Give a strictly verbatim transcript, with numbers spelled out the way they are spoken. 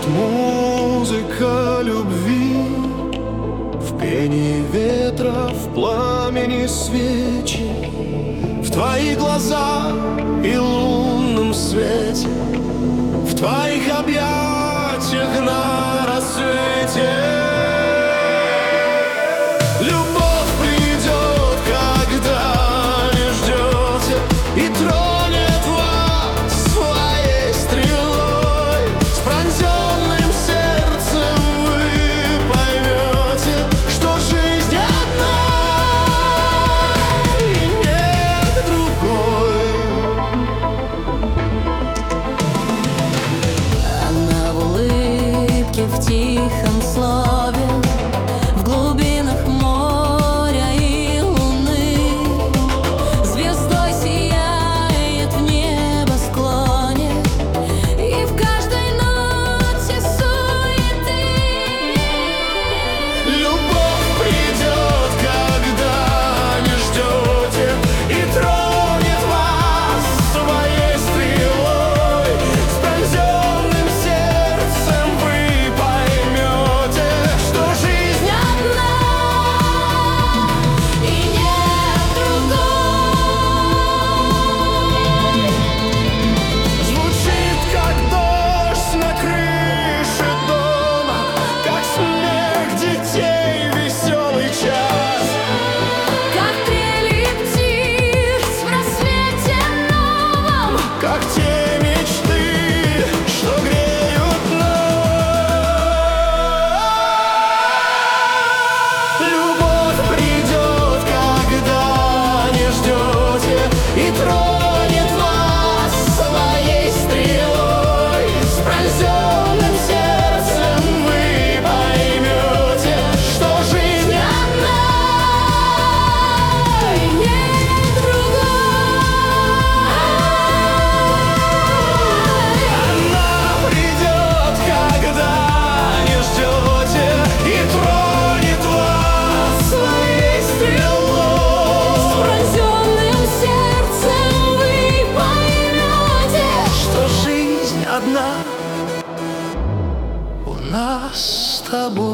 Звучит музыка любви в пении ветра, в пламени свечи, в твоих глазах и лунном свете, в твоих объятиях на рассвете. Любовь придет, когда не ждете, и тронет вас своей стрелой. С пронзенным сердцем вы поймете, что жизнь одна и нет другой. Она в улыбке, в тихом слове, в глубинах моря и луны, звездой сияет в небосклоне, и в каждой ноте суеты. Любовь придет, когда не ждете, и тронет вас своей стрелой. С пронзенным сердцем вы поймете, что жизнь Одна и нет другой. звучит, как дождь на крыше дома, как смех детей, веселый час. Как трели птиц в рассвете новом, Как те мечты, что греют нас. Любовь придет, когда не ждете, и тронет вас своей стрелой. С пронзенным сердцем вы поймете, что жизнь одна и нет другой. Она придет, когда не ждете, и тронет вас своей стрелой. С пронзенным сердцем вы поймете, Что жизнь одна у нас с тобой.